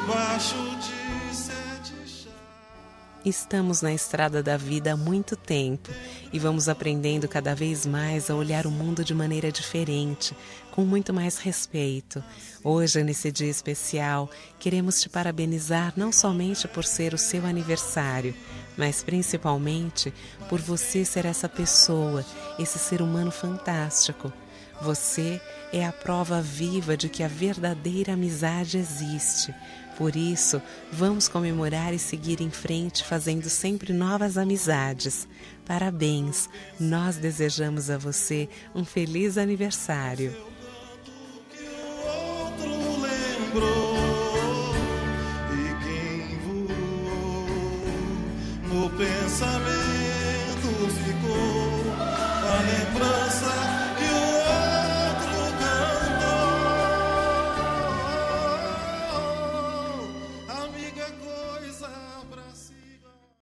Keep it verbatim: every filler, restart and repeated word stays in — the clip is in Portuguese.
debaixo de sete chaves. Estamos na estrada da vida há muito tempo e vamos aprendendo cada vez mais a olhar o mundo de maneira diferente, com muito mais respeito. Hoje, nesse dia especial, queremos te parabenizar não somente por ser o seu aniversário, mas principalmente por você ser essa pessoa, esse ser humano fantástico. Você é a prova viva de que a verdadeira amizade existe. Por isso, vamos comemorar e seguir em frente, fazendo sempre novas amizades. Parabéns! Nós desejamos a você um feliz aniversário. Que o outro lembrou e quem voou no pensamento ficou.